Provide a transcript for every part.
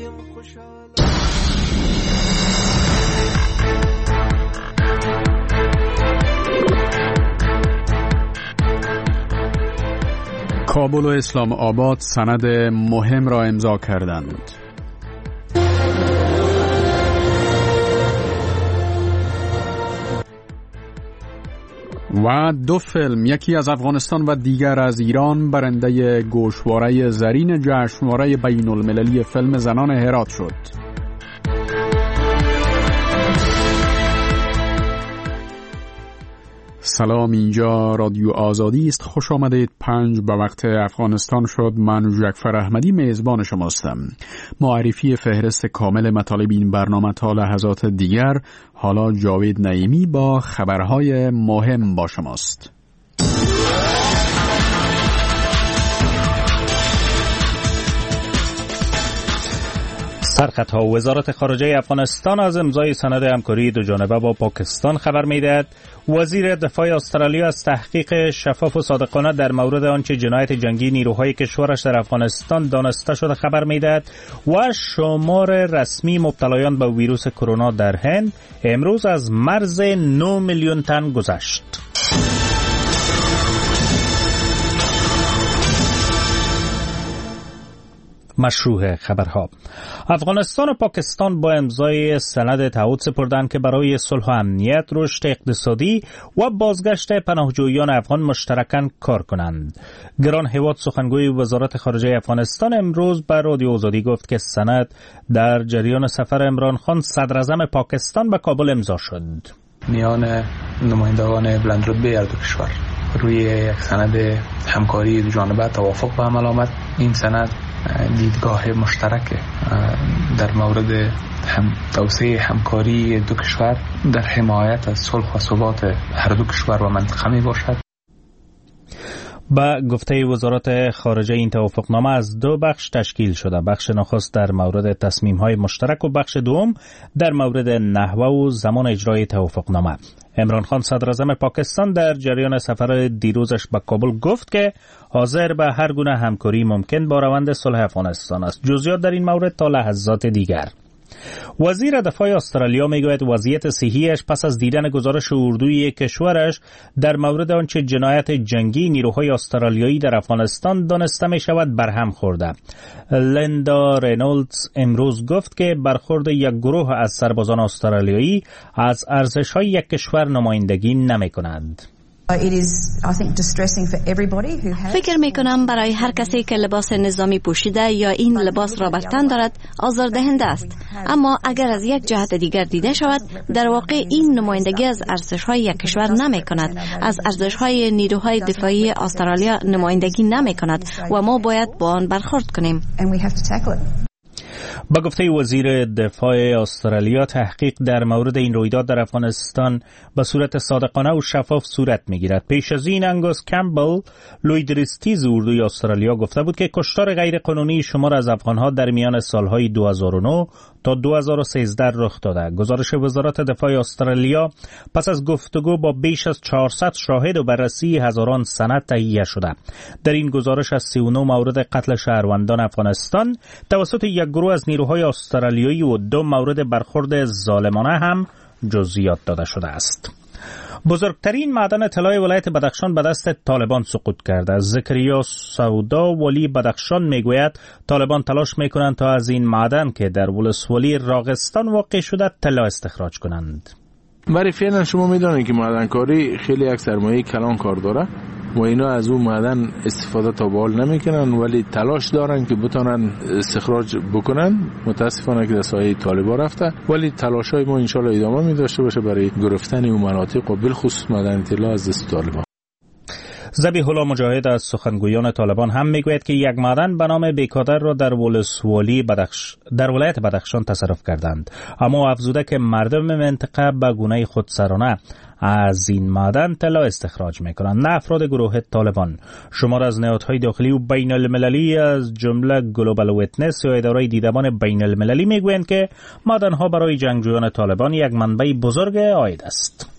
کابل و اسلام آباد سند مهم را امضا کردند. و دو فیلم، یکی از افغانستان و دیگر از ایران، برنده گوشواره زرین جشنواره بین المللی فیلم زنان هرات شد. سلام، اینجا رادیو آزادی است. خوش آمدید. 5 به وقت افغانستان شد. من جعفر احمدی میزبان شماستم. معرفی فهرست کامل مطالب این برنامه تا لحظات دیگر. حالا جاوید نعیمی با خبرهای مهم با شماست. سرخطها. وزارت خارجه افغانستان از امضای سند همکاری دو جانبه با پاکستان خبر می‌دهد. وزیر دفاع استرالیا از تحقیق شفاف و صادقانه در مورد آنچه جنایت جنگی نیروهای کشورش در افغانستان دانسته شده خبر می‌دهد و شمار رسمی مبتلایان به ویروس کرونا در هند امروز از مرز 9 میلیون تن گذشت. مشروع خبرها. افغانستان و پاکستان با امضای سند تعهد سپردند که برای صلح و امنیت، رشد اقتصادی و بازگشت پناهجویان افغان مشترکاً کار کنند. گران هیواد سخنگوی وزارت خارجه افغانستان امروز به رادیو آزادی گفت که سند در جریان سفر عمران خان صدراعظم پاکستان به کابل امضا شد. میان نمایندگان بلندرتبه هر دو کشور روی یک سند همکاری دو جانبه توافق به عمل آمد. این سند دیدگاه مشترک در مورد توسعه همکاری دو کشور در حمایت از صلح و ثبات هر دو کشور و منطقه می باشد. با گفته وزارت خارجه این توافقنامه از دو بخش تشکیل شده. بخش نخست در مورد تصمیم‌های مشترک و بخش دوم در مورد نحوه و زمان اجرای توافقنامه. عمران خان صدراعظم پاکستان در جریان سفر دیروزش به کابل گفت که حاضر به هر گونه همکاری ممکن با روند صلح افغانستان است. جزئیات در این مورد تا لحظات دیگر. وزیر دفاع استرالیا میگوید وضعیت صحیش پس از دیدن گزارش اردوی کشورش در مورد آنچه جنایت جنگی نیروهای استرالیایی در افغانستان دانسته می شود برهم خورده. لیندا رینولدز امروز گفت که برخورد یک گروه از سربازان استرالیایی از ارزش‌های یک کشور نمایندگی نمی کنند. فکر می کنم برای هر کسی که لباس نظامی پوشیده یا این لباس را بر تن دارد آزاردهنده است، اما اگر از یک جهت دیگر دیده شود در واقع این نمایندگی از ارزش‌های یک کشور نمی کند، از ارزش‌های نیروهای دفاعی استرالیا نمایندگی نمی کند و ما باید با آن برخورد کنیم. با گفته وزیر دفاع استرالیا تحقیق در مورد این رویداد در افغانستان به صورت صادقانه و شفاف صورت می‌گیرد. پیش از این انگوس کمبل لویدریستیز اردوی استرالیا گفته بود که کشتار غیرقانونی شمار از افغان‌ها در میان سالهای 2009 تا 2013 رخ داده. گزارش وزارت دفاع استرالیا پس از گفتگو با بیش از 400 شاهد و بررسی هزاران سند تهیه شده. در این گزارش از 39 مورد قتل شهروندان افغانستان توسط یک گروه از نیروهای استرالیایی و 2 مورد برخورد ظالمانه هم جزئیات داده شده است. بزرگترین معدن طلای ولایت بدخشان به دست طالبان سقوط کرده. زکریا سودا ولی بدخشان میگوید طالبان تلاش میکنند تا از این معدن که در ولسوالی راغستان واقع شده طلا استخراج کنند. برای فعلا شما میدونید که معدنکاری خیلی یک سرمایه کلان کار داره و اینا از اون معدن استفاده تا به حال نمیکنن، ولی تلاش دارن که بتونن استخراج بکنن. متاسفانه که در سایه طالبان رفته، ولی تلاش های ما انشالله ادامه می داشته باشه برای گرفتن اون مناطق و بالخصوص معدن طلا از دست طالبان. ذبیح الله مجاهد از سخنگویان طالبان هم میگوید که یک معدن به نام بیکادر را در ولایت بدخشان تصرف کردند، اما افزوده که مردم منطقه به گونه خودسرانه از این معدن طلا استخراج میکنند، نه افراد گروه طالبان. شمار از نهادهای داخلی و بین المللی از جمله گلوبال ویتنس یا اداره دیدبان بین المللی میگویند که معدنها برای جنگجویان طالبان یک منبع بزرگ عاید است.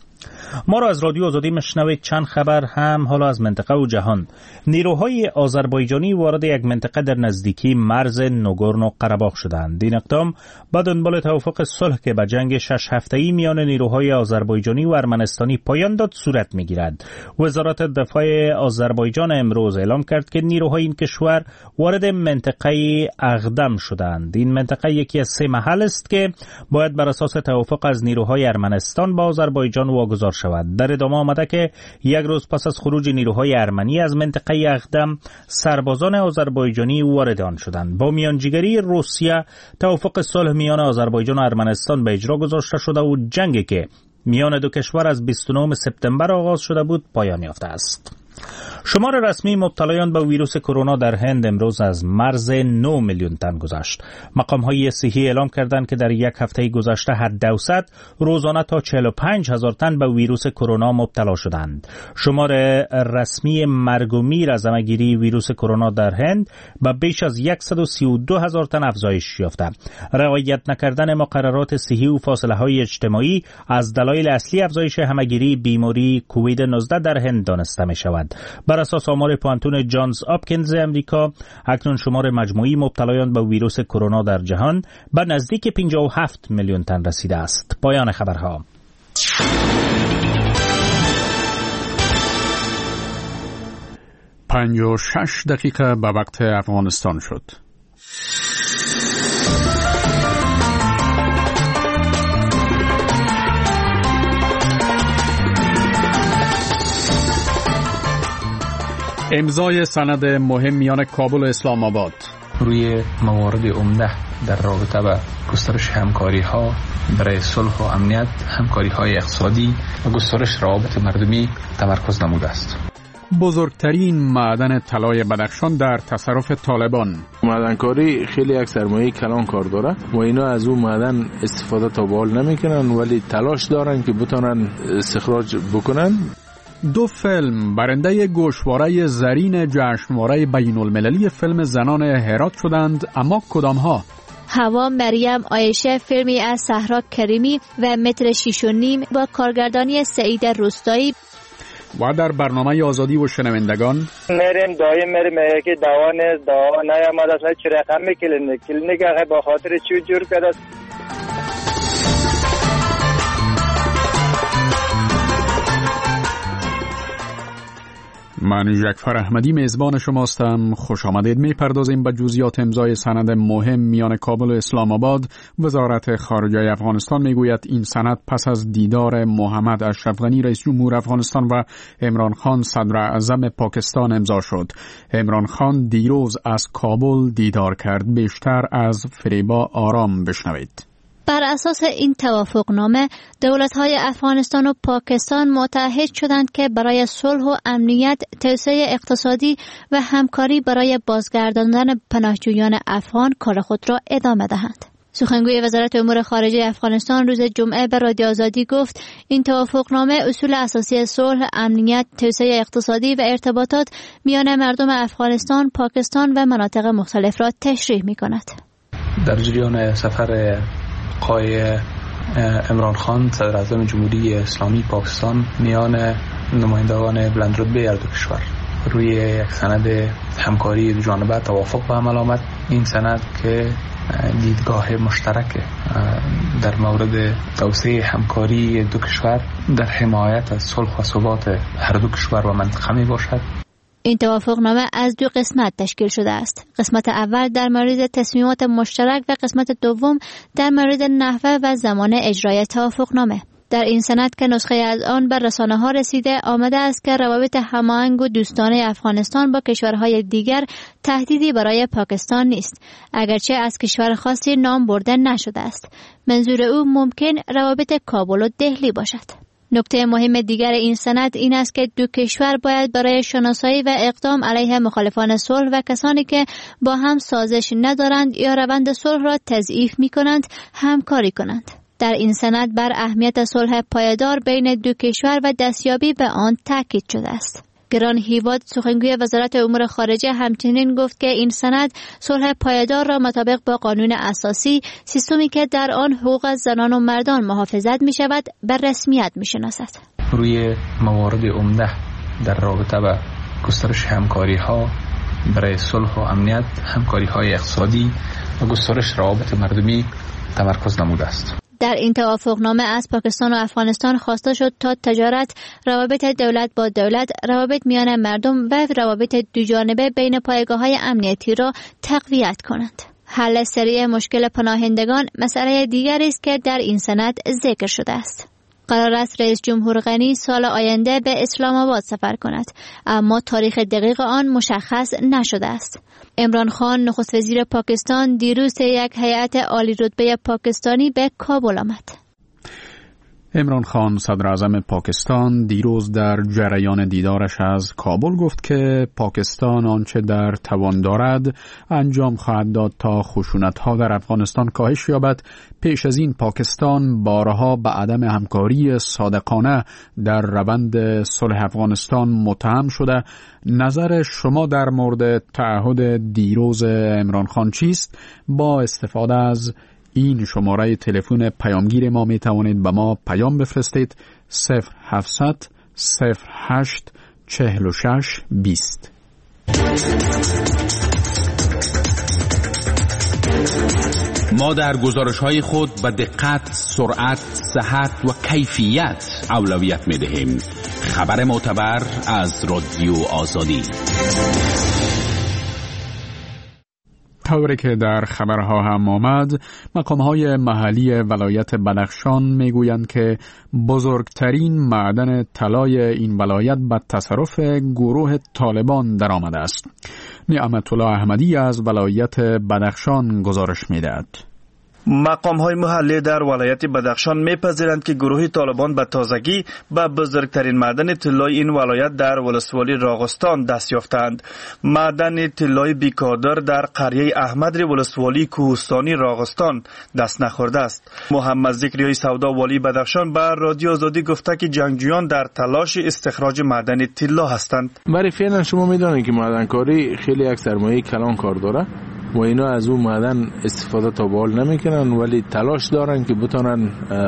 ما را از رادیو آزادی مشنوید. چند خبر هم حالا از منطقه و جهان. نیروهای آذربایجانی وارد یک منطقه در نزدیکی مرز ناگورنو قره‌باغ شدند. این اقدام با دنبال توافق صلح که به جنگ 6 هفته‌ای میان نیروهای آذربایجانی و ارمنستانی پایان داد صورت می‌گیرد. وزارت دفاع آذربایجان امروز اعلام کرد که نیروهای این کشور وارد منطقه اقدم شدند. این منطقه یکی از 3 محل است که باید بر اساس توافق از نیروهای ارمنستان با آذربایجان واگذار شود. در ادامه آمده که یک روز پس از خروج نیروهای ارمنی از منطقه اقدم، سربازان آذربایجانی وارد آن شدند. با میانجیگری روسیه توافق صلح میان آذربایجان و ارمنستان به اجرا گذاشته شده و جنگی که میان دو کشور از 29 سپتامبر آغاز شده بود پایان یافته است. شمار رسمی مبتلایان به ویروس کرونا در هند امروز از مرز 9 میلیون تن گذشت. مقام‌های صحی اعلام کردند که در یک هفته گذشته حداوسط روزانه تا 45,000 تن به ویروس کرونا مبتلا شدند. شمار رسمی مرگ و میر از همه‌گیری ویروس کرونا در هند به بیش از 132,000 تن افزایش یافته. رعایت نکردن مقررات صحی و فاصله‌های اجتماعی از دلایل اصلی افزایش همه‌گیری بیماری کووید 19 در هند دانسته می‌شود. بر اساس آمار پانتون جانز آپکینز امریکا، اکنون شمار مجموعی مبتلایان به ویروس کرونا در جهان به نزدیک 57 میلیون تن رسیده است. پایان خبرها. 56 دقیقه به وقت افغانستان شد. امضای سند مهم میان کابل و اسلام آباد روی موارد عمده در رابطه با گسترش همکاری‌ها برای صلح و امنیت، همکاری‌های اقتصادی و گسترش روابط مردمی تمرکز نموده است. بزرگترین معدن طلای بدخشان در تصرف طالبان. معدنکاری خیلی یک سرمایه کلان کار داره و اینا از اون معدن استفاده تا به حال نمیکنن، ولی تلاش دارن که بتونن استخراج بکنن. 2 فیلم برنده گوشواره زرین جشنواره بین المللی فیلم زنان هرات شدند، اما کدامها؟ هوا مریم عایشه فیلمی از صحرا کریمی و متر 6.5 با کارگردانی سعید روستایی. و در برنامه آزادی و شنوندگان میریم دایم که دوا نیامد است، چه رقم کلینیک با خاطر چی جور کرده. من جعفر احمدی میزبان شماستم. خوش آمدید. میپردازیم به جزئیات امضای سند مهم میان کابل و اسلام آباد. وزارت خارجه افغانستان میگوید این سند پس از دیدار محمد اشرف غنی رئیس جمهور افغانستان و عمران خان صدر اعظم پاکستان امضا شد. عمران خان دیروز از کابل دیدار کرد. بیشتر از فریبا آرام بشنوید. بر اساس این توافقنامه دولت‌های افغانستان و پاکستان متحد شدند که برای صلح و امنیت، توسعه اقتصادی و همکاری برای بازگرداندن پناهجویان افغان کار خود را ادامه دهند. سخنگوی وزارت امور خارجه افغانستان روز جمعه به رادیو آزادی گفت این توافقنامه اصول اساسی صلح، امنیت، توسعه اقتصادی و ارتباطات میان مردم افغانستان، پاکستان و مناطق مختلف را تشریح می‌کند. در جریان سفر آقای عمران خان صدر اعظم جمهوری اسلامی پاکستان میان نمایندگان بلندرتبه هر دو کشور روی یک سند همکاری دو جانبه توافق به عمل آمد. این سند که دیدگاه مشترک در مورد توسعه همکاری دو کشور در حمایت از صلح و ثبات هر دو کشور و منطقه می باشد. این توافقنامه از 2 قسمت تشکیل شده است. قسمت اول در مورد تصمیمات مشترک و قسمت دوم در مورد نحوه و زمان اجرای توافقنامه. در این سند که نسخه از آن به رسانه‌ها رسیده آمده است که روابط هماهنگ و دوستانه افغانستان با کشورهای دیگر تهدیدی برای پاکستان نیست، اگرچه از کشور خاصی نام برده نشده است. منظور او ممکن روابط کابل و دهلی باشد. نکته مهم دیگر این سند این است که دو کشور باید برای شناسایی و اقدام علیه مخالفان صلح و کسانی که با هم سازش ندارند یا روند صلح را تضعیف می‌کنند همکاری کنند. در این سند بر اهمیت صلح پایدار بین دو کشور و دستیابی به آن تاکید شده است. گران هیواد سخنگوی وزارت امور خارجه همچنین گفت که این سند صلح پایدار را مطابق با قانون اساسی، سیستمی که در آن حقوق زنان و مردان محافظت می شود، به رسمیت می شناسد. روی موارد عمده در رابطه با گسترش همکاری ها برای صلح و امنیت، همکاری های اقتصادی و گسترش روابط مردمی تمرکز نموده است. در این توافقنامه از پاکستان و افغانستان خواسته شد تا تجارت، روابط دولت با دولت، روابط میان مردم و روابط دوجانبه بین پایگاه‌های امنیتی را تقویت کنند. حل سریع مشکل پناهندگان مسئله دیگری است که در این سند ذکر شده است. قرار است رئیس جمهور غنی سال آینده به اسلام آباد سفر کند، اما تاریخ دقیق آن مشخص نشده است. عمران خان نخست وزیر پاکستان دیروز یک هیئت عالی رتبه پاکستانی به کابل آمد. عمران خان صدر اعظم پاکستان دیروز در جریان دیدارش از کابل گفت که پاکستان آنچه در توان دارد انجام خواهد داد تا خشونت‌ها در افغانستان کاهش یابد. پیش از این پاکستان بارها به عدم همکاری صادقانه در روند صلح افغانستان متهم شده. نظر شما در مورد تعهد دیروز عمران خان چیست؟ با استفاده از این شماره تلفن پیامگیر ما می توانید به ما پیام بفرستید 0700 08 46 20. ما در گزارش‌های خود به دقت، سرعت، صحت و کیفیت اولویت می‌دهیم. خبر معتبر از رادیو آزادی. طوری که در خبرها هم آمد، مقام‌های محلی ولایت بدخشان میگویند که بزرگترین معدن طلای این ولایت به تصرف گروه طالبان درآمده است. نعمت الله احمدی از ولایت بدخشان گزارش می‌دهد. مقام‌های محلی در ولایت بدخشان می‌پذیرند که گروه طالبان به تازگی به بزرگترین معدن طلای این ولایت در ولسوالی راغستان دست یافتند. معدن طلای بیکادر در قریه احمدری ولسوالی کوهستانی راغستان دست نخورده است. محمد ذکریای سودا والی بدخشان به رادیو آزادی گفته که جنگجویان در تلاش استخراج معدن طلا هستند. برای فعلا شما می‌دانید که معدنکاری خیلی یک سرمایه کلان کار داره و اینا از اون معدن استفاده تا بال نمیکنن، ولی تلاش دارن که بتونن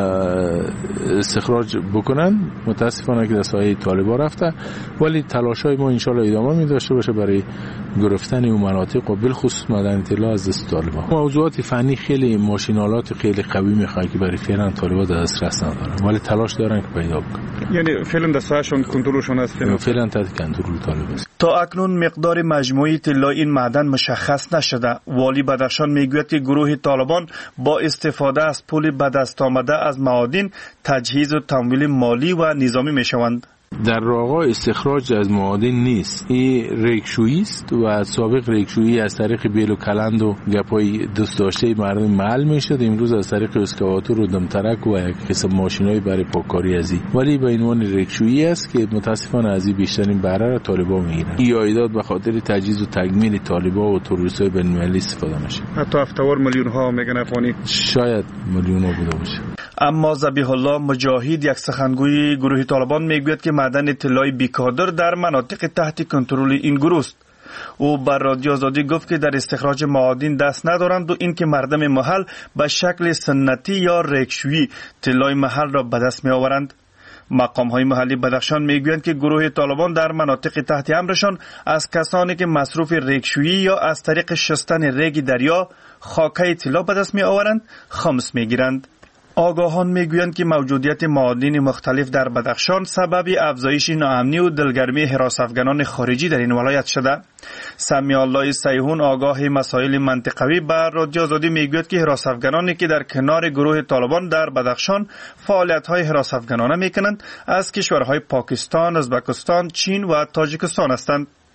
استخراج بکنن. متاسفانه که دستای طالبا رفته، ولی تلاش های ما انشالله ادامه می داشته باشه برای گرفتن اون مناطق و بالخصوص معدن طلا از دست طالبا. موضوعات فنی خیلی ماشینالات خیلی قوی میخواد که برای فعلا طالبا دسترس ندارن، ولی تلاش دارن که پیدا بکنن. یعنی فعلا دستاشون کنترلشون است. فعلا تحت کنترل طالبا است. تا اکنون مقدار مجموعی طلا این معدن مشخص نشده. والی بدخشان میگوید که گروه طالبان با استفاده از پول به دست آمده از معادن تجهیز و تمویل مالی و نظامی میشوند. در واقع استخراج از معادن نیست، این ریکشویی است و سابق ریکشویی از طریق بیل و کلند و گپای دست داشته مردم محل میشد. امروز از طریق اسکواتور و دمترک و یک قسم ماشینای برای پاککاری ازی، ولی به عنوان ریکشویی است که متاسفانه ازی بیشترین بهره را طالبا میگیرن. این عایدات به خاطر تجهیز و تکمیل طالبا و تروریستای بین‌المللی استفاده میشه. حتی افتوار میلیون ها میگن افغانی، شاید میلیون ها بوده باشه. اما ذبیح الله مجاهد یک سخنگوی گروه طالبان میگوید که معدن طلای بیکادر در مناطق تحت کنترل این گروه است. او بر رادیو آزادی گفت که در استخراج معادن دست ندارند و اینکه مردم محل به شکل سنتی یا ریکشویی طلای محل را به دست می آورند. مقام‌های محلی بدخشان میگویند که گروه طالبان در مناطق تحت امرشان از کسانی که مصروف ریکشویی یا از طریق شستن ریگ دریا خاکه طلا به دست می آورند خمس میگیرند. آگاهان میگویند که موجودیت معادن مختلف در بدخشان سبب افزایش ناامنی و دلگرمی حراسافگنان خارجی در این ولایت شده. سمیع الله سیحون آگاه مسائل منطقوی بر رادیو آزادی میگوید که حراسافگنانی که در کنار گروه طالبان در بدخشان فعالیت‌های حراسافگنانه میکنند از کشورهای پاکستان، ازبکستان، چین و تاجیکستان هستند.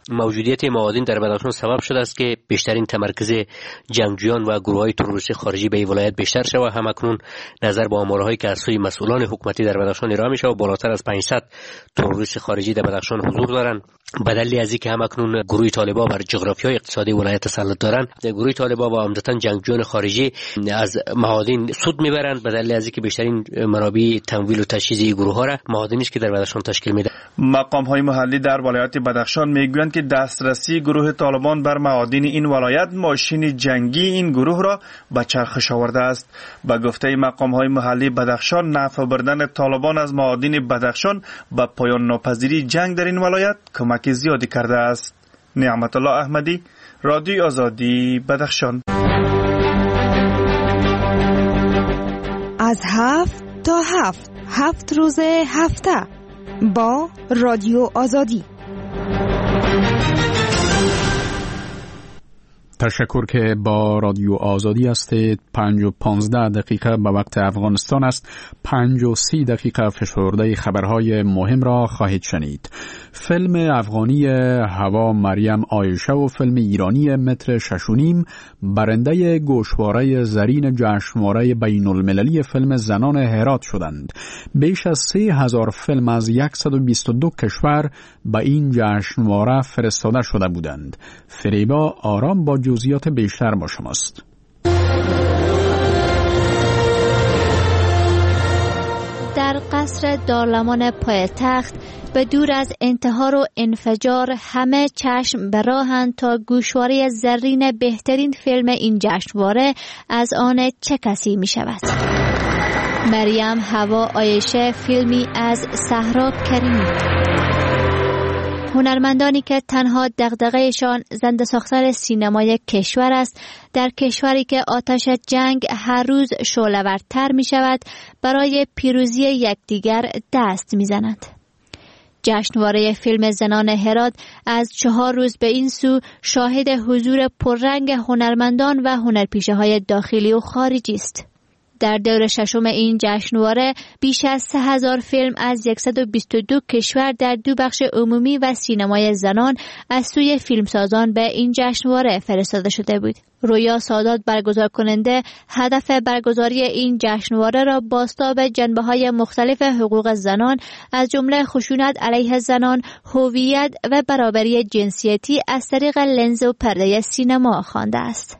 موجودیت معادن در بدخشان سبب شده است که بیشترین تمرکز جنگجویان و گروه‌های تروریستی خارجی به این ولایت بیشتر شود. همکنون نظر به آمارهایی که از سوی مسئولان حکومتی در بدخشان ارائه میشه و بالاتر از 500 تروریست خارجی در بدخشان حضور دارند. بدلی از اینکه همکنون گروه طالبان بر جغرافیای اقتصادی ولایت تسلط دارند، گروه طالبان و عمدتاً جنگجویان خارجی از معادن سود میبرند. بدلی از اینکه بیشترین منابع تمویل و تجهیز این گروه ها را معادنی است که در بدخشان تشکیل میده. مقام های محلی در ولایت بدخشان میگویند که دسترسی گروه طالبان بر معادن این ولایت ماشین جنگی این گروه را به چرخش آورده است. به گفته مقام های محلی بدخشان، نفع بردن طالبان از معادن بدخشان به پایان ناپذیری جنگ در این ولایت کمک زیادی کرده است. نعمت الله احمدی، رادیو آزادی، بدخشان. از 7 تا 7 روز هفته با رادیو آزادی. تشکر که با رادیو آزادی هستید. 5:15 به وقت افغانستان است. 5:30 فشرده خبرهای مهم را خواهید شنید. فیلم افغانی هوا مریم عایشه و فیلم ایرانی متر 6.5 برنده گوشواره زرین جشنواره بین المللی فیلم زنان هرات شدند. بیش از 3000 فیلم از 122 کشور به این جشنواره فرستاده شده بودند. فریبا آرام با جزئیات بیشتر با شماست. در قصر دارالمان پایتخت به دور از انتحار و انفجار همه چشم به راهند تا گوشواره زرین بهترین فیلم این جشنواره از آن چه کسی می شود. مریم هوا عایشه فیلمی از صحرا کریمی. هنرمندانی که تنها دغدغه‌شان زنده ساختن سینمای کشور است، در کشوری که آتش جنگ هر روز شعله‌ورتر می شود، برای پیروزی یکدیگر دست می زنند. جشنواره فیلم زنان هرات از 4 روز به این سو شاهد حضور پررنگ هنرمندان و هنرپیشه‌های داخلی و خارجی است. در دور ششم این جشنواره بیش از 3000 فیلم از 122 کشور در 2 بخش عمومی و سینمای زنان از سوی فیلمسازان به این جشنواره فرستاده شده بود. رویا سادات برگزار کننده هدف برگزاری این جشنواره را بازتاب جنبه‌های مختلف حقوق زنان از جمله خشونت علیه زنان، هویت و برابری جنسیتی از طریق لنز و پرده سینما خوانده است.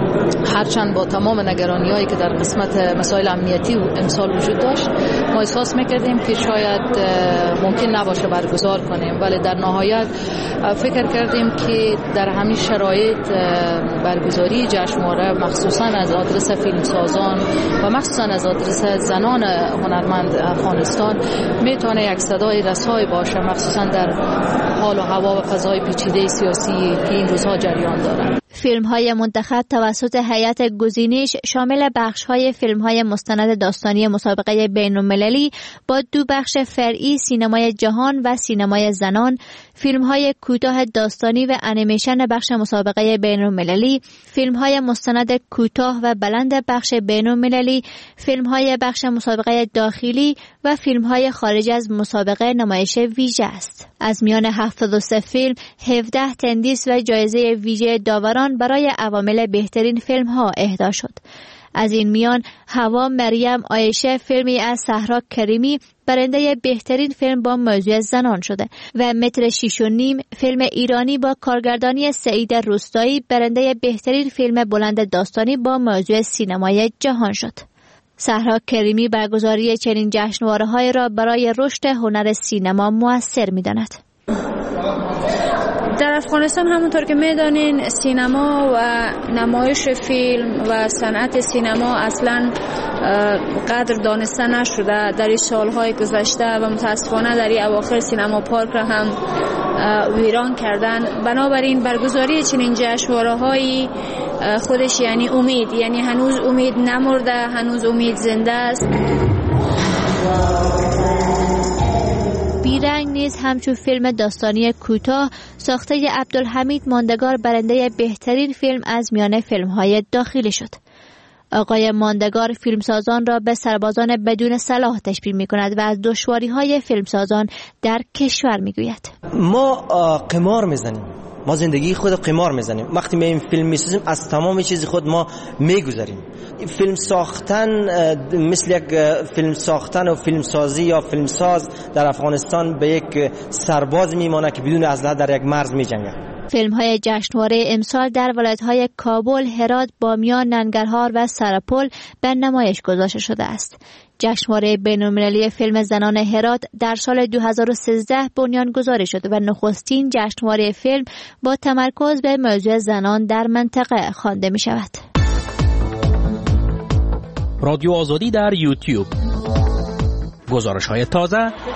هرچند با تمام نگرانی‌هایی که در قسمت مسائل امنیتی و امسال وجود داشت، ما احساس می‌کردیم که شاید ممکن نباشه برگزار کنیم، ولی در نهایت فکر کردیم که در همین شرایط برگزاری جشنواره مخصوصاً از آدرس فیلمسازان و مخصوصاً از آدرس زنان هنرمند افغانستان میتونه یک صدای رسای باشه، مخصوصاً در حال و هوا و فضای پیچیده سیاسی که این روزها جریان دارد. فیلم‌های منتخب توسط هیئت گزینش شامل بخش‌های فیلم‌های مستند داستانی مسابقه بین‌المللی با 2 بخش فرعی سینمای جهان و سینمای زنان، فیلم‌های کوتاه داستانی و انیمیشن بخش مسابقه بین‌المللی، فیلم‌های مستند کوتاه و بلند بخش بین‌المللی، فیلم‌های بخش مسابقه داخلی و فیلم‌های خارج از مسابقه نمایش ویژه است. از میان 73 فیلم 17 تندیس و جایزه ویژه داوران برای عوامل بهترین فیلم ها اهدا شد. از این میان هوا مریم عایشه فیلمی از صحرا کریمی برنده بهترین فیلم با موضوع زنان شده و متر 6.5 فیلم ایرانی با کارگردانی سعید روستایی برنده بهترین فیلم بلند داستانی با موضوع سینمای جهان شد. صحرا کریمی برگزاری چنین جشنواره‌های را برای رشد هنر سینما مؤثر می‌داند. در افغانستان همونطور که میدانین سینما و نمایش فیلم و صنعت سینما اصلا قدر دانسته نشده در این سالهای گذشته و متاسفانه در این اواخر سینما پارک را هم ویران کردن. بنابراین برگزاری چنین جشنواره‌هایی خودش یعنی امید، یعنی هنوز امید نمرده، هنوز امید زنده است. بیرنگ نیز همچون فیلم داستانی کوتاه ساخته عبدالحمید ماندگار برنده بهترین فیلم از میان فیلم‌های داخلی شد. آقای ماندگار فیلمسازان را به سربازان بدون سلاح تشبیه می‌کند و از دشواری‌های فیلمسازان در کشور می‌گوید. ما قمار می‌زنیم، ما زندگی خود قمار می‌زنیم. وقتی ما این فیلم می‌سازیم از تمام چیز خود ما می‌گذریم. فیلم ساختن مثل یک فیلم ساختن و فیلم سازی یا فیلم ساز در افغانستان به یک سرباز میمانه که بدون اسلحه در یک مرز می‌جنگه. فیلم‌های جشنواره امسال در ولایت‌های کابل، هرات، بامیان، ننگرهار و سرپل به نمایش گذاشته شده است. جشنواره بین‌المللی فیلم زنان هرات در سال 2013 بنیانگذاری شد و نخستین جشنواره فیلم با تمرکز به موضوع زنان در منطقه خوانده می‌شود. رادیو آزادی در یوتیوب. گزارش‌های تازه.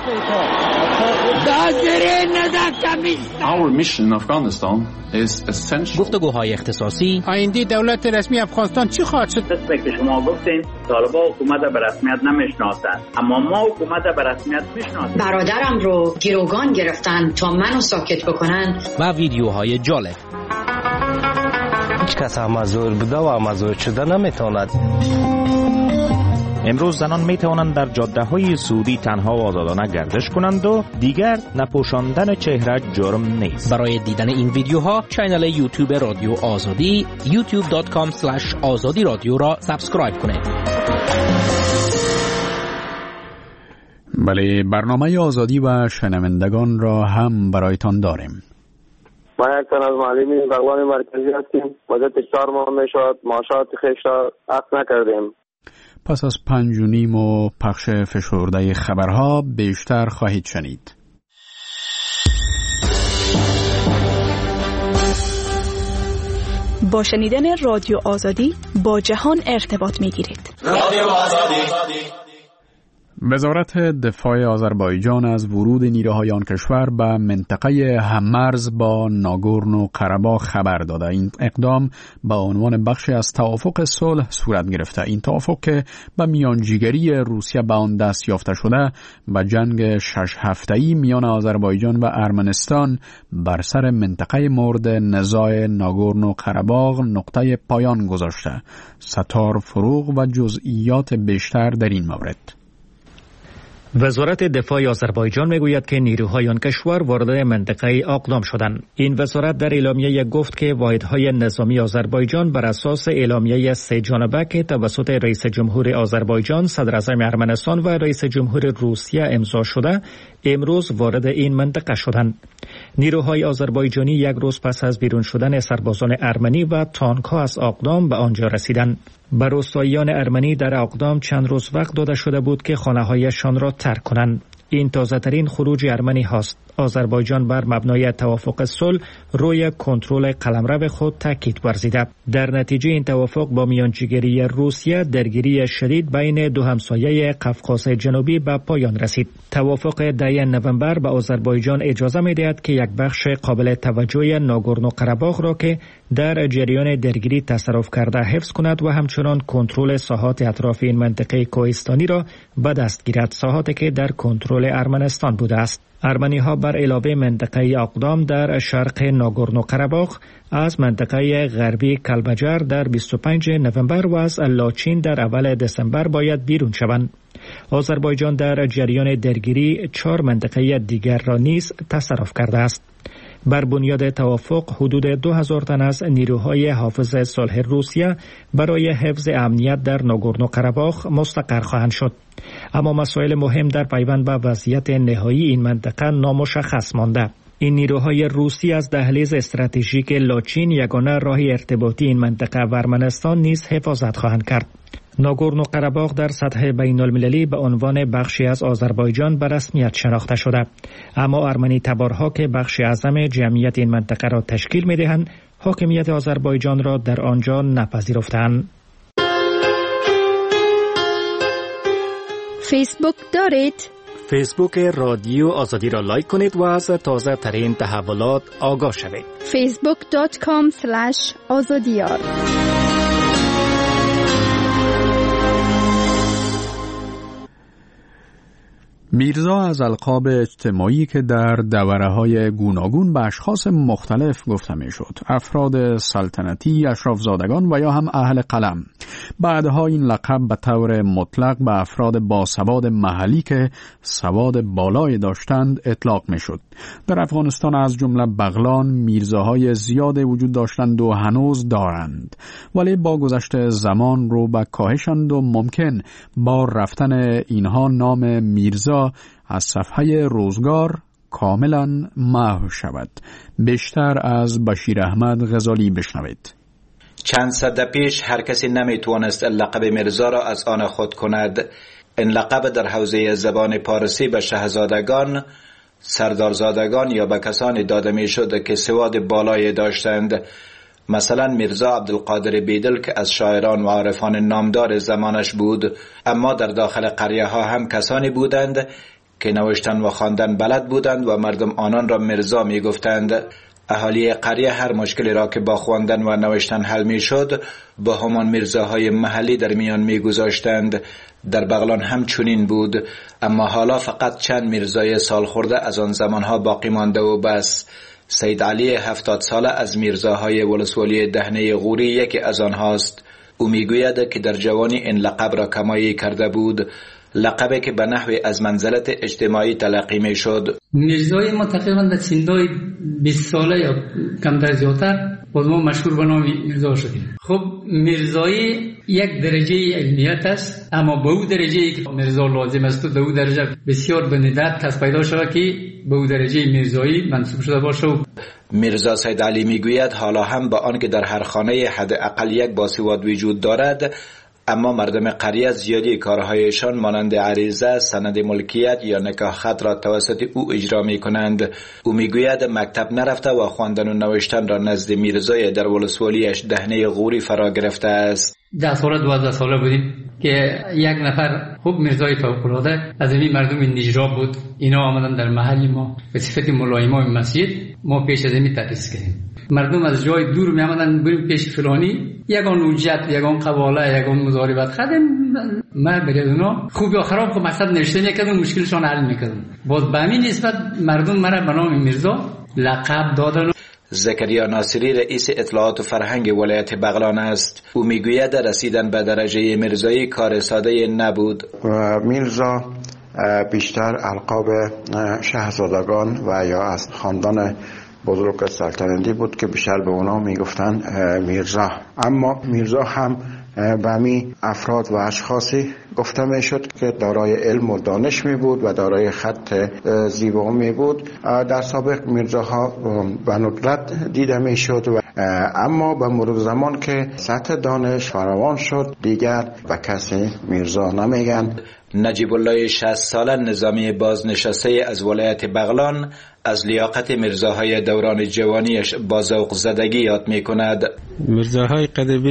گفتگوهای اختصاصی. آینده دولت رسمی افغانستان چی خواهد شد؟ که شما گفتین طالبان حکومت به رسمیت نمیشناسند، اما ما حکومت به رسمیت میشناسیم. برادرم رو گروگان گرفتن تا منو ساکت بکنن. و ویدیوهای جالب. هیچ کس مزور بوده و مزور شده نمیتواند. امروز زنان می توانند در جاده‌های سعودی تنها و آزادانه گردش کنند و دیگر نپوشاندن چهره جرم نیست. برای دیدن این ویدیوها کانال یوتیوب رادیو آزادی youtube.com/azadi رادیو را سابسکرایب کنید. بله، برنامه آزادی و شنوندگان را هم برایتان داریم. ما یک تن از معلمین بغلان مرکزی هستیم. مدت 4 ماه می شود معاشات خویش را اخذ نکردیم. پس از 5.5 و پخش فشرده خبرها بیشتر خواهید شنید. با شنیدن رادیو آزادی با جهان ارتباط می‌گیرید. رادیو آزادی. وزارت دفاع آذربایجان از ورود نیروهای آن کشور به منطقه هممرز با ناگورنو قره‌باغ خبر داده. این اقدام به عنوان بخشی از توافق صلح صورت گرفته. این توافق که به میانجیگری روسیه به آن دست یافته شده به جنگ 6 هفته‌ای میان آذربایجان و ارمنستان بر سر منطقه مورد نزاع ناگورنو قره‌باغ نقطه پایان گذاشته. ستار فروغ و جزئیات بیشتر در این مورد. وزارت دفاع آذربایجان میگوید که نیروهای آن کشور وارد منطقه اقدام شدند. این وزارت در اعلامیه گفت که واحدهای نظامی آذربایجان بر اساس اعلامیه 3 جانبه که توسط رئیس جمهور آذربایجان، صدر اعظم ارمنستان و رئیس جمهور روسیه امضا شده، امروز وارد این منطقه شدند. نیروهای آذربایجانی یک روز پس از بیرون شدن سربازان ارمنی و تانک‌ها از اقدام به آنجا رسیدند. بر روستاییان ارمنی در اقدام چند روز وقت داده شده بود که خانه‌هایشان را ترک کنند. این تازه‌ترین خروج ارمنی هاست. آذربایجان بر مبنای توافق صلح روی کنترل قلمرو خود تاکید ورزیده. در نتیجه این توافق با میانجیگری روسیه درگیری شدید بین دو همسایه قفقاز جنوبی به پایان رسید. توافق 10 نوامبر به آذربایجان اجازه می‌دهد که یک بخش قابل توجه ناگورنو قره‌باغ را که در جریان درگیری تصرف کرده حفظ کند و همچنان کنترل ساحات اطراف این منطقه کوهستانی را به دست گیرد، ساحاتی که در کنترل ارمنستان بوده است. ارمنی ها بر علاوه منطقه اقدام در شرق ناگورنو قره‌باغ از منطقه غربی کلبجر در 25 نوامبر و از لاچین در اول دسامبر باید بیرون شوند. آذربایجان در جریان درگیری 4 منطقه دیگر را نیز تصرف کرده است. بر بنیاد توافق حدود 2000 تن از نیروهای حافظ صلح روسیه برای حفظ امنیت در ناگورنو قره‌باغ مستقر خواهند شد. اما مسائل مهم در پیوند به وضعیت نهایی این منطقه نامشخص مانده. این نیروهای روسی از دهلیز استراتژیک لاچین، یگانه راه ارتباطی این منطقه و ارمنستان نیز حفاظت خواهند کرد. ناگورنو قره‌باغ در سطح بین المللی به عنوان بخشی از آذربایجان به رسمیت شناخته شده، اما ارمنی تبارها که بخش اعظم جمعیت این منطقه را تشکیل می‌دهند، حاکمیت آذربایجان را در آنجا نپذیرفتند. فیسبوک دارید؟ فیسبوک رادیو آزادی را لایک کنید و از تازه ترین تحولات آگاه شوید. facebook.com/azadiyar. میرزا از القاب اجتماعی که در دوره‌های گوناگون به اشخاص مختلف گفته می‌شد، افراد سلطنتی، اشرافزادگان و یا هم اهل قلم. بعدها این لقب به طور مطلق به افراد باسواد محلی که سواد بالایی داشتند اطلاق می‌شد. در افغانستان از جمله بغلان میرزاهای زیاد وجود داشتند و هنوز دارند، ولی با گذشت زمان رو به کاهشند و ممکن با رفتن اینها نام میرزا از صفحه روزگار کاملا محو شود. بیشتر از بشیر احمد غزالی بشنوید. چند سده پیش هر کسی نمیتوانست لقب میرزا را از آن خود کند. این لقب در حوزه زبان پارسی به شاهزادگان، سردارزادگان یا به کسانی داده می شد که سواد بالایی داشتند. مثلا میرزا عبدالقادر بیدل که از شاعران و عارفان نامدار زمانش بود، اما در داخل قریه ها هم کسانی بودند که نوشتن و خواندن بلد بودند و مردم آنان را میرزا می گفتند. اهالی قریه هر مشکلی را که با خواندن و نوشتن حل می شد با همان میرزاهای محلی در میان می گذاشتند. در بغلان هم چنین بود، اما حالا فقط چند میرزای سال خورده از آن زمانها باقی مانده و بس. سید علی 70 ساله از میرزاهای ولسوالی دهنه غوری یکی از آنهاست. او میگوید که در جوانی این لقب را کمایی کرده بود، لقبی که به نحوی از منزلت اجتماعی تلقی می شد. میرزای ما تقریبا در سندای 20 ساله یا کمتر زیادتر باز ما مشهور به نام میرزا شدیم. خب میرزایی یک درجه علمیت است، اما به او درجه که میرزا لازم است و به او درجه بسیار بندت کس پیدا شده که به او درجه میرزایی منصوب شده باشه. میرزا سید علی میگوید حالا هم با آنکه در هر خانه حداقل یک باسواد وجود دارد، اما مردم قریه زیادی کارهایشان مانند عریضه، سند ملکیت یا نکاح خط را توسط او اجرا می کنند. او میگوید مکتب نرفته و خواندن و نوشتن را نزد میرزای در ولسوالیش دهنه غوری فرا گرفته است. 10 ساله 12 ساله بودیم که یک نفر خوب میرزای فوق‌العاده از این مردم نجراب بود. اینا آمدن در محل ما به صفت مولای ما مسجد، ما پیش از این تدریس کردیم. مردم از جای دور می آمدن بریم پیش فلانی، یگان حجت، یگان قواله، یگان مضاربت خدم ما برای اونا خوب یا خراب خب مقصد نشته میکردم، مشکلشان حل میکردم. باز به همین نسبت مردم مرا به نام میرزا لقب دادن. زکریا ناصری رئیس اطلاعات و فرهنگ ولایت بغلان است. او میگوید رسیدن به درجه میرزایی کار ساده نبود. میرزا بیشتر القاب شاهزادگان و یا از خاندان بزرگ سلطنتی بود که بیشتر به اونا میگفتن میرزا. اما میرزا هم به همین افراد و اشخاصی گفته میشد که دارای علم و دانش می بود و دارای خط زیبا می بود. در سابق میرزاها به ندرت دیده میشد و اما به مرور زمان که سطح دانش فراوان شد دیگر به کسی میرزا نمیگن. نجیب الله 60 ساله نظامی بازنشسته از ولایت بغلان از لیاقت میرزاهای دوران جوانیش با ذوق زدگی یاد می کند. میرزاهای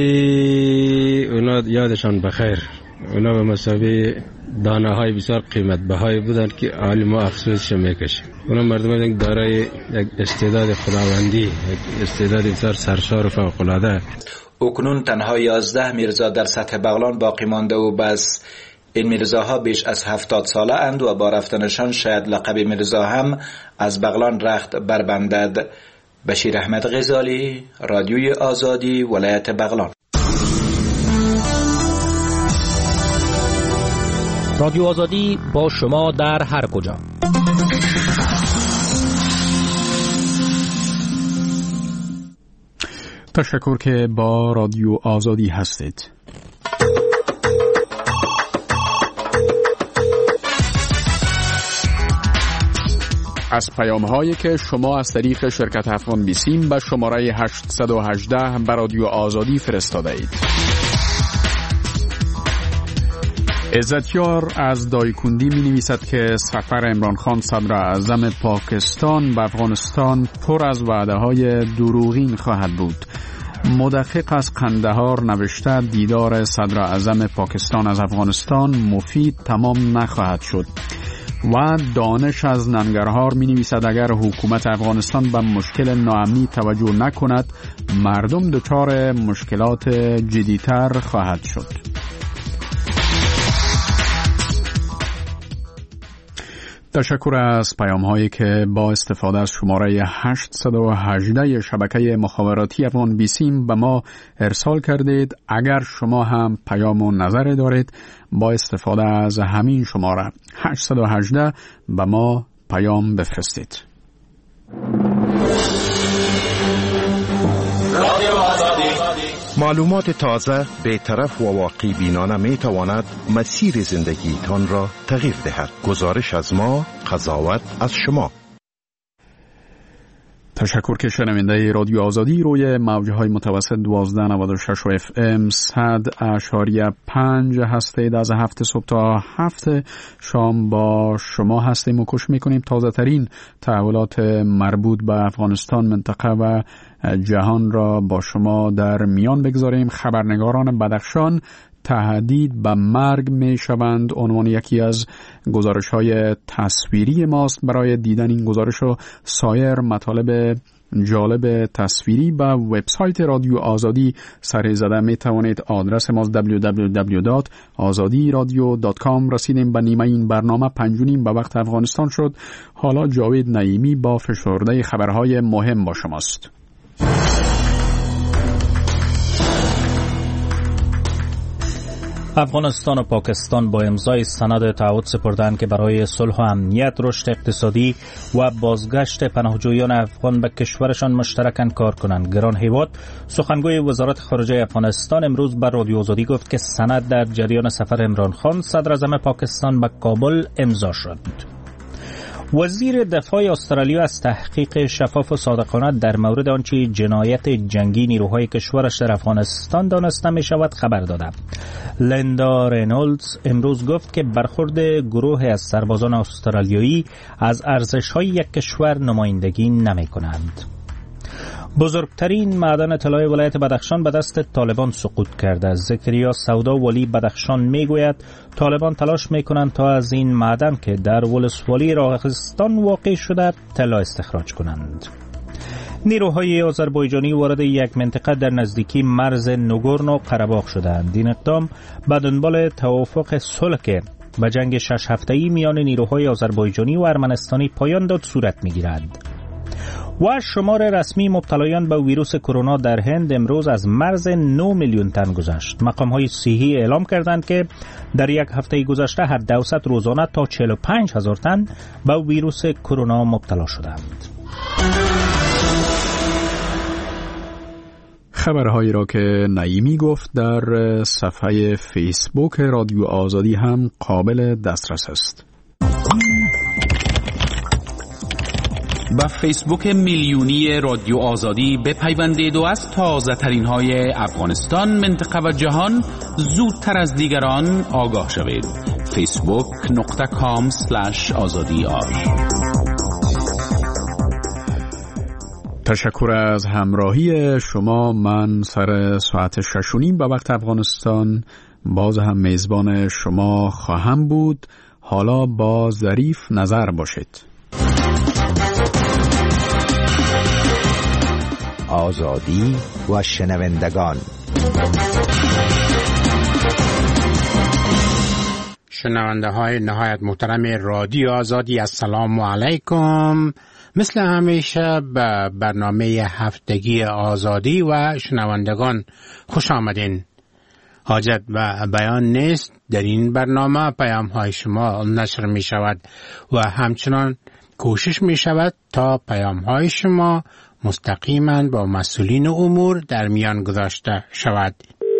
قدبی اونا یادشان بخیر، اونا به مسابقه دانه های بسیار قیمت بهای بودند که حالی ما افسوسش میکشیم. اونا مردم دارای یک استعداد خداوندی، یک استعداد بسیار سرشار و فوق العاده. اکنون تنها 11 میرزا در سطح بغلان باقی مانده و بس. این میرزاها بیش از 70 ساله اند و با رفتنشان شاید لقب میرزا هم از بغلان رخت بربندد. بشیر احمد غزالی، رادیوی آزادی، ولایت بغلان. رادیو آزادی با شما در هر کجا. تشکر که با رادیو آزادی هستید. از پیام‌هایی که شما از طریق شرکت افغان بیسیم به شماره 818 به رادیو آزادی فرستاده اید. عزتیار از دایکندی می نویسد که سفر عمران خان صدر اعظم پاکستان به افغانستان پر از وعده‌های دروغین خواهد بود. مدقق از قندهار نوشته دیدار صدر اعظم پاکستان از افغانستان مفید تمام نخواهد شد. و دانش از ننگرهار می نویسد اگر حکومت افغانستان به مشکل ناامنی توجه نکند مردم دچار مشکلات جدیتر خواهد شد. تشکر از پیام هایی که با استفاده از شماره 818 شبکه مخابراتی افغان بیسیم به ما ارسال کردید. اگر شما هم پیام و نظر دارید با استفاده از همین شماره 818 به ما پیام بفرستید. معلومات تازه، بی‌طرف و واقع بینانه می تواند مسیر زندگیتان را تغییر دهد. گزارش از ما، قضاوت از شما. تشکر که شنونده رادیو آزادی روی موجهای متوسط 1296 FM 100.5 هستید. از 7 صبح تا 7 شام با شما هستیم و کوشش میکنیم تازه ترین تحولات مربوط به افغانستان، منطقه و جهان را با شما در میان بگذاریم. خبرنگاران بدخشان تهدید به مرگ می شوند عنوان یکی از گزارش های تصویری ماست. برای دیدن این گزارش و سایر مطالب جالب تصویری به وبسایت رادیو آزادی سر زده می توانید. آدرس ما www.azadiradio.com. رسیدیم به نیمه این برنامه. 5:30 به وقت افغانستان شد. حالا جاوید نعیمی با فشرده خبرهای مهم با شماست. افغانستان و پاکستان با امضای سند تعهد سپردند که برای صلح و امنیت، رشد اقتصادی و بازگشت پناهجویان افغان به کشورشان مشترکاً کار کنند. گران هیواد سخنگوی وزارت خارجه افغانستان امروز بر رادیو آزادی گفت که سند در جریان سفر عمران خان صدر اعظم پاکستان به کابل امضا شد. وزیر دفاع استرالیا از تحقیق شفاف و صادقانه در مورد آنچه جنایت جنگی نیروهای کشورش در افغانستان دانسته می شود خبر داده. لیندا رینولدز امروز گفت که برخورد گروه از سربازان استرالیایی از ارزش‌های یک کشور نمایندگی نمی کنند. بزرگترین معدن طلای ولایت بدخشان به دست طالبان سقوط کرده. زکریا سودا ولی بدخشان میگوید طالبان تلاش میکنند تا از این معدن که در ولسوالی راغستان واقع شده طلا استخراج کنند. نیروهای آذربایجانی وارد یک منطقه در نزدیکی مرز نگورنو قره‌باغ شدند. این اقدام به دنبال توافق صلح که به جنگ 6 هفته‌ای میان نیروهای آذربایجانی و ارمنستانی پایان داد صورت میگیرد. و شمار رسمی مبتلایان به ویروس کرونا در هند امروز از مرز 9 میلیون تن گذشت. مقام‌های صحی اعلام کردند که در یک هفته گذشته حد اوسط روزانه تا 45,000 تن به ویروس کرونا مبتلا شدند. خبرهایی را که نعیمی گفت در صفحه فیسبوک رادیو آزادی هم قابل دسترس است. با فیسبوک میلیونی رادیو آزادی بپیوندید و از تازه ترین های افغانستان، منطقه و جهان زودتر از دیگران آگاه شوید. facebook.com/azadi.ir. تشکر از همراهی شما. من سر ساعت 6:30 به وقت افغانستان باز هم میزبان شما خواهم بود. حالا با ظریف نظر باشید. آزادی و شنوندگان. شنونده های نهایت محترم رادیو آزادی، السلام علیکم. مثل همیشه به برنامه هفتگی آزادی و شنوندگان خوش آمدین. حاجت و بیان نیست، در این برنامه پیام های شما نشر می شود و همچنان کوشش می شود تا پیام های شما مستقیما با مسئولین امور در میان گذاشته شود.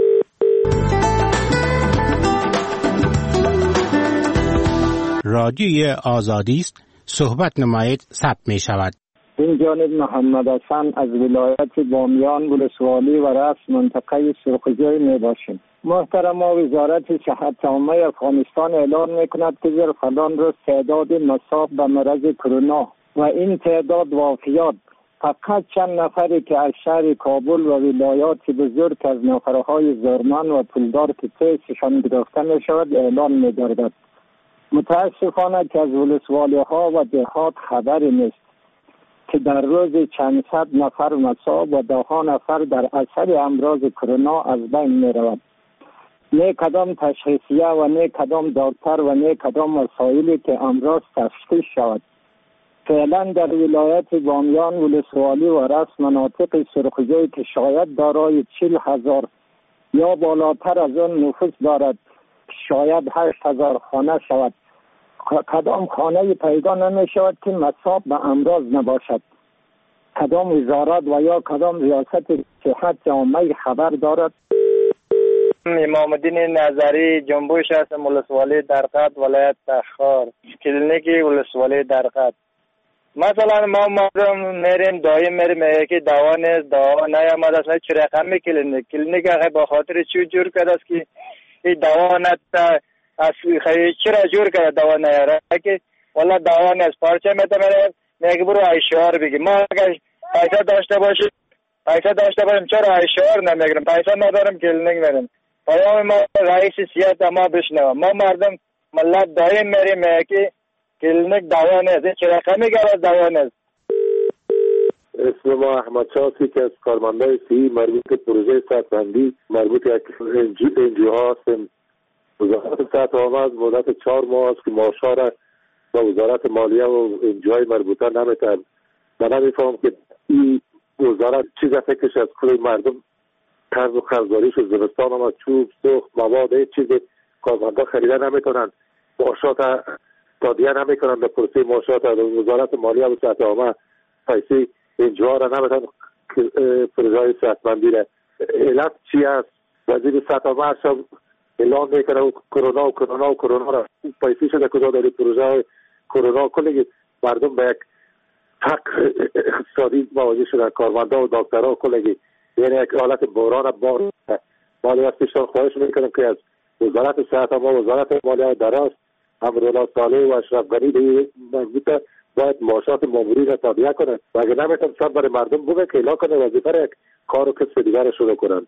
رادیوی آزادی است، صحبت نمایید، ثبت می شود. این جانب محمد حسن از ولایت بامیان ولسوالی و رأس منطقه سرخجوی می باشیم. محترم وزارت صحت عامه افغانستان اعلان می کند که در فلان روز تعداد مصاب به مرض کرونا و این تعداد وفیات فقط چند نفری که از شهر کابل و ولایات بزرگ از نفرهای زورمند و پولدار که تستشان گرفته می شود اعلان می گردد. متاسفانه که از ولسوالی ها و دهات خبری نیست که در روز چند صد نفر مصاب و 10 نفر در اثر امراض کرونا از بین می رود. نه کدام تشخیصیه و نه کدام دکتر و نه کدام مسائلی که امراض تشخیص شود. فعلا در ولایت بامیان ولسوالی و رأس مناطق سرخجوی که شاید دارای 40,000 یا بالاتر از آن نفوس دارد، شاید 8,000 خانه شود، کدام خانه پیدا نمی شود که مصاب به امراض نباشد. کدام وزارت و یا کدام ریاست صحت عامه خبر دارد؟ امام الدین نظری جنبوش هستم، ولسوالی درقد ولایت تخار، کلینیک ولسوالی درقد. مثلا ما مردم میریم دایم میریم که دوا نیست، دوا نیامد است، چه رقم کلینیک با خاطر چی جور کرده است که این دوا نت از چرا جور کرده دوا نیاره که والا دوا نیست، پارچه میگه برو اشعار بگی. ما اگر پیسه داشته باشیم چرا اشعار نمیگیریم؟ پیسه نداریم کلینیک میریم. پیام ما رئیس سیاست ما بشنوه. ما مردم ملت دایم میریم که کلینیک دوا نیست، چه رقمی گرد دوا نیست. اسم ما احمد شاسی که از کارمندای سی مربوط پروژه صحتمندی مربوط یک انجیو هستیم. وزارت صحت آمد مدت 4 ماه است که معاشا را با وزارت مالیه و انجیوهای مربوطه نمیتن. من نمیفهم که این وزارت چیز فکرش از کل مردم طرز و خرزاریش و زمستان هم چوب سوخت مواد هیچ چیز کارمندا خریده نمیتونن، معاشات تادیه نمیکنن به پروسه معاشات. وزارت مالیه و صحت عامه پیسه انجیوها را نمیتونن پروژه صحتمندی را. علت چی است؟ وزیر صحت عامه اعلان میکنه کرونا را پیسه شده کجا داری پروژه کرونا. کلی مردم به یک فقر اقتصادی مواجه شدن، کارمندا و دکترها کلی یعنی یک حالت بحران بار. ما از پیشتان خواهش میکنم که از وزارت صحت عامه و وزارت مالیه دراز امرالله صالح و اشرف غنی به مربوطه باید معاشات مامورین را تادیه کنه و اگر نمیتون سر برای مردم بگه که اعلان کنه وظیفه را یک کار و کسب دیگر شروع کنن.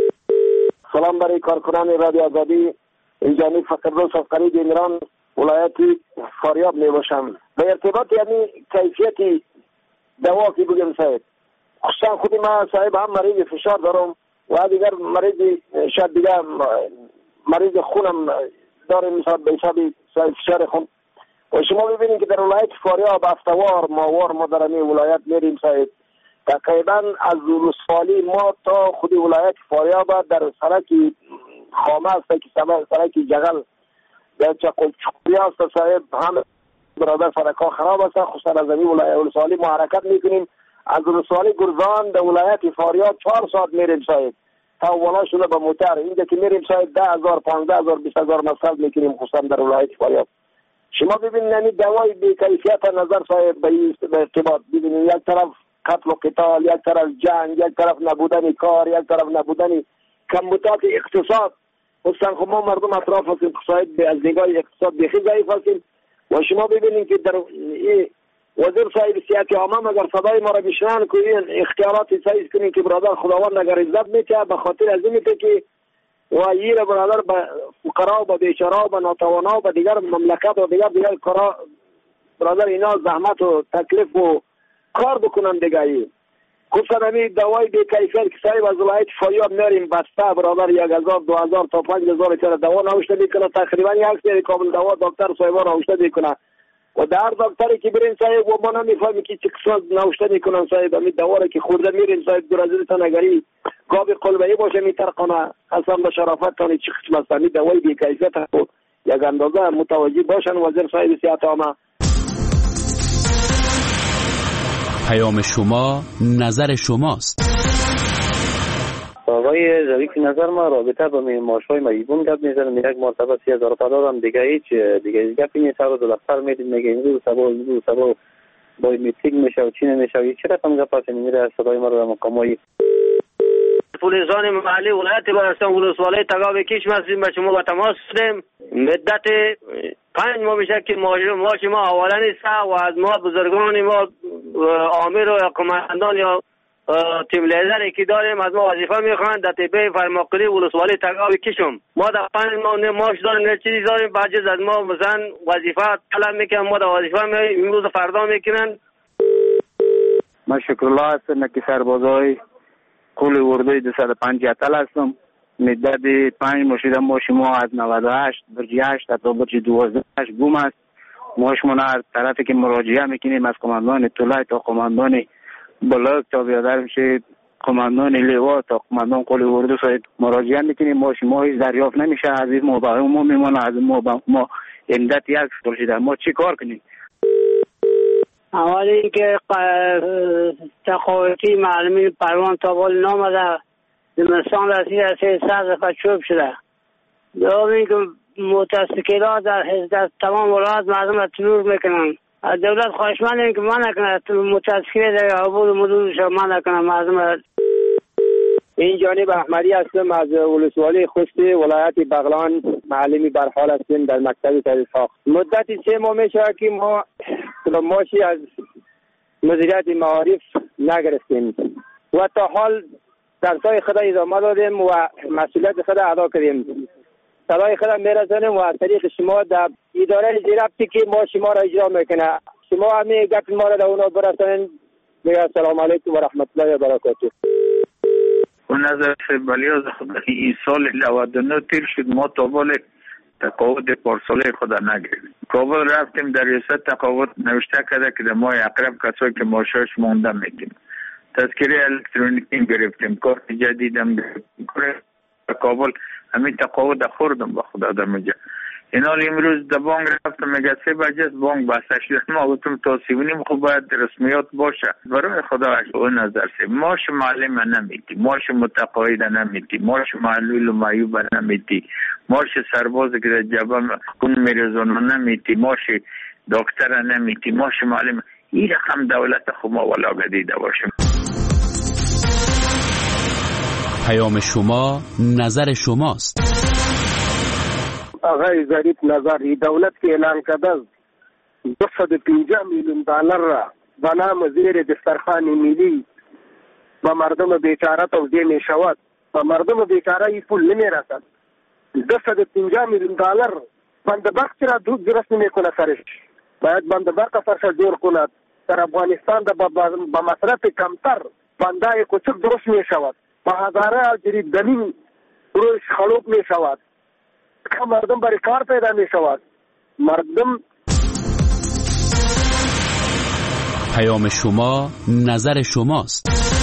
سلام برای کارکنان رادیو آزادی. اینجانی فقیرروز از قریب ایران ولایتی فاریاب می باشم. به ارتباط یعنی کیفیت دوا که بگم صاحب، خصوصا خودی ما صاحب هم مریض فشار دارم و دیگر مریض شاید دیگر مریض خونم داره، مثلا به حساب فشار خون. و شما ببینید که در ولایت فاریاب هفته‌وار ماهوار ما در این ولایت میریم صاحب. تقریبا از ولسوالی ما تا خود ولایت فاریاب در سرک خامه است که سرک جغل در چقل چوبی است صاحب، هم برادر سرکا خراب است. خصوصا از این ولایت ولسوالی ما حرکت میکنیم، از ولسوالی گرزان در ولایت فاریاب 4 ساعت میریم صاحب تا اولا شده به موتر. اینجا که میریم صاحب 10,000 15,000 20,000 مصرف میکنیم خصوصا در ولایت فاریاب. شما ببینید یعنی دوای بی کیفیت نظر صاحب به ارتباط ببینید، یک طرف قتل و قتال، یک طرف جنگ، یک طرف نبودن کار، یک طرف نبودن کمبودات اقتصاد. خصوصا خب ما مردم اطراف هستیم صاحب از نگاه اقتصاد بخی ضعیف هستیم. و شما ببینید که در وزیر صاحب صحت عامه اگر صدای ما را بشنن که اختیارات صحیح کنین که برادر خداوند اگر عزت میکنه به خاطر از این که و یه برادر به فقرا و به بیچاره و به ناتوانا و به دیگر مملکت و دیگر کارا برادر اینا زحمت و تکلیف و کار بکنن دیگه. خصوصا همین دوای بی کیفیت که صاحب از ولایت فاریاب میریم بسته برادر 1,000 2,000 تا 5,000 چرا دوا نوشته میکنه، تقریبا یک سری کامل دوا دکتر صاحبا نوشته میکنه و در دکتری که برین صاحب و ما نمیفهمیم که چه قسمت نوشته میکنن صاحب. همین دوا را که خورده میرین صاحب درازیتان اگری گاب قلبه‌ای باشه میترقانه قسم به شرافت تانی چه قسمت است. همین دوای بی کیفیت خود یک اندازه متوجه باشن وزیر صاحب صحت عامه. پیام شما نظر شماست. آقای ظریف نظر ما رابطه با معاش‌های مجبور گپ می‌زنه، یک مرتبه 30,000 تا دادم دیگه هیچ دیگه گپی نیست. سر دو دفتر میدید میگه این روز سبا با میتینگ میشه و چی نمیشه. چه رقم گپ است میره؟ صدای ما رو در مقامای پلیسان محلی ولایت بلوچستان ولسوالی تگاو کیش مسیم به شما با تماس شدیم. مدت 5 ماه میشه که معاش ما حواله نیست و از ما بزرگان ما آمیر و قماندان یا تیم لیدر که داریم از ما وظیفه میخوان در تیپه فرماقلی ولسوالی تگاو کیشم. ما در 5 ماه نه معاش داریم نه چیزی داریم. بعضی از ما مثلا وظیفه طلب میکنن، ما در وظیفه میایم امروز فردا میکنن. من شکرالله هستم که سربازای کل اردوی 250 هستم. مدت 5 ماه شده ما شما از 98 برج 8 تا برج 12 گم است. ما شما هر طرفی که مراجعه میکنیم از قماندان طلای تا قماندان بلاک تا بیادر میشه قماندان لیوا تا قماندان قلی اردو سایت مراجعه میکنیم. ما شما هیچ دریافت نمیشه. از این ما با ما میمونه از ما امدت یک سال شده. ما چی کار کنیم؟ اول اینکه تقاوتی معلمین پروان تا بال نامده زمستان رسید از 300 دفعه چوب شده. دوم اینکه متاسکیلات در تمام ولایت مردم را ترور میکنن. از دولت خواهشمندیم که منع کنه متاسکیل در عبور مدودش منع کنه مردم را. این جانب احمدی هستم از ولسوالی خوست ولایت بغلان. معلمی برحال هستیم در مکتب تحصیل ساخت. مدت 3 ماه میشه که ما ماشی از مدیریت معارف نگرفتیم و تا حال درسای خود ادامه دادیم و مسئولیت خود ادا کردیم. صدای خود میرسانیم و از طریق شما در اداره زیربطی که ما شما را اجرا میکنه شما همه گپ ما را در اونا برسانید. میگه السلام علیکم و رحمت الله و برکاته. و نظر بلیاز خود این سال 99 تیر شد ما تا بال تقاوت پارساله خود نگیریم. کابل رفتیم در ریاست تقاوت نوشته کرده که در ماه اقرب کسایی که ماشاش مونده میگیم تذکره الکترونیکی گرفتیم. کارت جدیدم گرفتیم. کابل همین تقاوت خوردم با خدا در میگه. این حال امروز در بانک رفتم میگه 3 بجه بانک بسته شده. ما گفتم تا 3:30 خوب باید رسمیات باشه. برای خدا اون نظر سه ماش معلم نمیدی، ماش متقاعد نمیدی، ماش معلول و معیوب نمیدی، ماش سرباز که در جبهه خون میرزونه نمیدی، ماش دکتر نمیدی، ماش معلم. این رقم دولت خوب ما ولا گدیده باشیم. پیام شما نظر شماست. آقای ظریف نظری دولت که اعلان کرده 250 میلیون دلار را به نام زیر دسترخوان ملی و مردم بیچاره توزیع می شود و مردم بیچاره این پول نمی رسد. 250 میلیون دلار بندبخت را درست نمی کنه سرش. باید بندبخت سرش جور کند. در افغانستان با مصرف کمتر بندای کوچک درست می شود. با هزاره جریب دمین روش خلوب می شود. مردم برای کار پیدا می شود. مردم. پیام شما نظر شماست.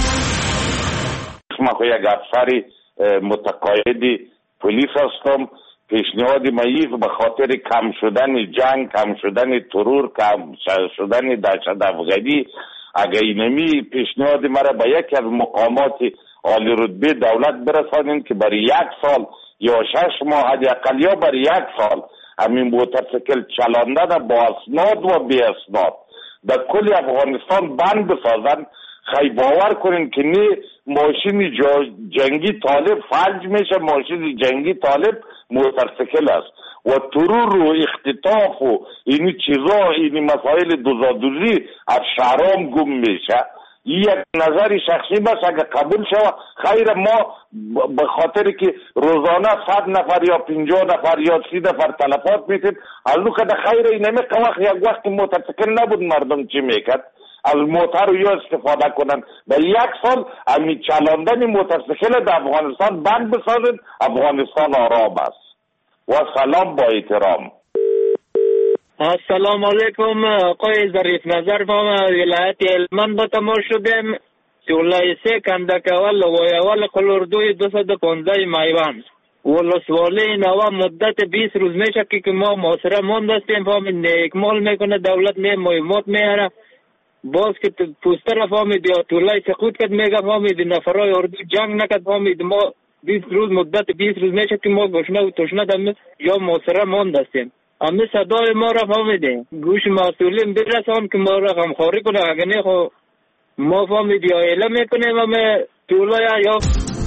من خو یک افسر متقاعد پلیس هستم. پیشنهاد من به خاطر کم شدن جنگ، کم شدن ترور، کم شدن دهشت افغانی، اگه اینمی پیشنهاد مرا به یکی از مقامات عالی رتبه دولت برسانید که برای 1 سال یا 6 ماه حداقل یا برای 1 سال همین موتورسیکل چلاندن با اسناد و بی اسناد در کل افغانستان بند بسازن. خیلی باور کنین که نه ماشین جنگی طالب فلج میشه، ماشین جنگی طالب موتورسیکل است و ترور و اختطاف و اینی چیزا، اینی مسائل دوزادوزی از شهرام گم میشه. یک نظری شخصی بس اگه قبول شود خیر. ما به خاطر که روزانه 100 نفر یا 50 نفر یا 30 نفر تلفات میتیم از اون که خیر اینمی وقت یک وقت موتورسیکل نبود مردم چی میکرد؟ از موتر رو یا استفاده کنن. به 1 سال امی چلاندن موتورسیکل در افغانستان بند بسازید. افغانستان آرام است. و سلام با احترام. السلام علیکم آقای ظریف نظر ما ولایت هلمند به تماس شدیم. سولای 3 کندکول و اول قلوردوی 215 میوان ولسوالی نوا مدت 20 روز میشه که ما محاصره مانده هستیم. فهمید اکمال میکنه دولت مهمات میاره باز که پوستر فهمید یا طولای سقوط کد میگه فهمید نفرای اردو جنگ نکد فهمید. ما 20 روز مدت 20 روز میشه که ما گشنه و تشنه دم یا محاصره مانده هستیم. امی صدای ما را فهمیده گوش مسئولین برسان که ما را غمخواری کنه. اگه نه خو ما فهمید یا اعلام میکنیم امی طولای یا.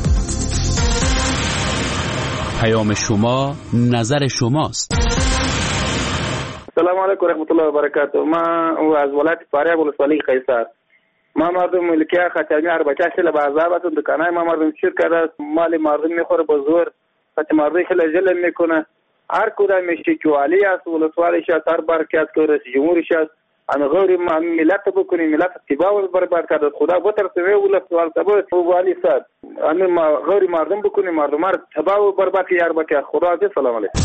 پیام شما نظر شماست. سلام علیکم رحمت الله و برکاته. من از ولایت فاریاب ولسوالی قیصر. ما مردم ملکیه خطرمی اربچه شل بازار باتون دکانای ما مردم شیر کرده مال مردم میخوره با زور خط مردم خیلی جلم میکنه. هر کدام میشه چوالی است ولسوالیش است، هر برکی است که رئیس جمهورش است غیر ملت بکنیم، ملت تباه برباد کرد. خدا بترسه اول سوال سبب والی صاحب غیر مردم بکنیم، مردم را تباه و برباد یار بکه. خدا حافظ. سلام علیکم.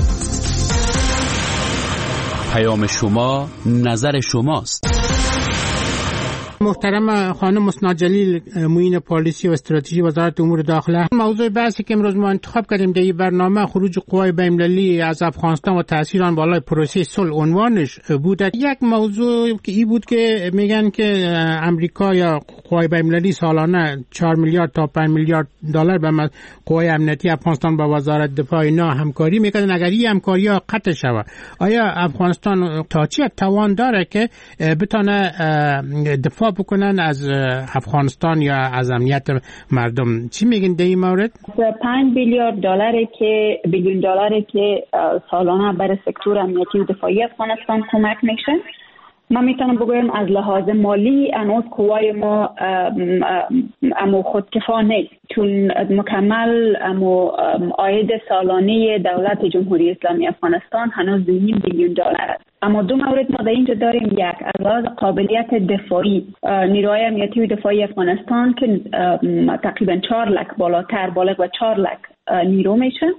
پیام شما نظر شماست. محترم خانم مسنا جلیل، معین پالیسی و استراتژی وزارت امور داخله، موضوع بحثی که امروز ما انتخاب کردیم در این برنامه خروج قوای بین‌المللی از افغانستان و تاثیر آن بالای پروسه صلح عنوانش بود. یک موضوع که این بود که میگن که امریکا یا قوای بین‌المللی سالانه 4 میلیارد تا 5 میلیارد دلار به قوای امنیتی افغانستان با وزارت دفاع اینا همکاری میکنن. اگر این همکاری ها قطع شود، آیا افغانستان تا چه توان داره که بتونه دفاع بکنن از افغانستان یا از امنیت مردم؟ چی میگین در این مورد؟ 5 بیلیون دلاری که سالانه برای سکتور امنیتی و دفاعی افغانستان کمک میشه. من میتونم بگویم از لحاظ مالی هنوز قوای ما امو خودکفا نیست، چون مکمل امو عاید سالانه دولت جمهوری اسلامی افغانستان هنوز 2.5 بیلیون دلار است. اما دو مورد ما در اینجا داریم. یک، از لحاظ قابلیت دفاعی، نیروهای امنیتی و دفاعی افغانستان که تقریبا 4 لک بالغ و 4 لک نیرو میشه.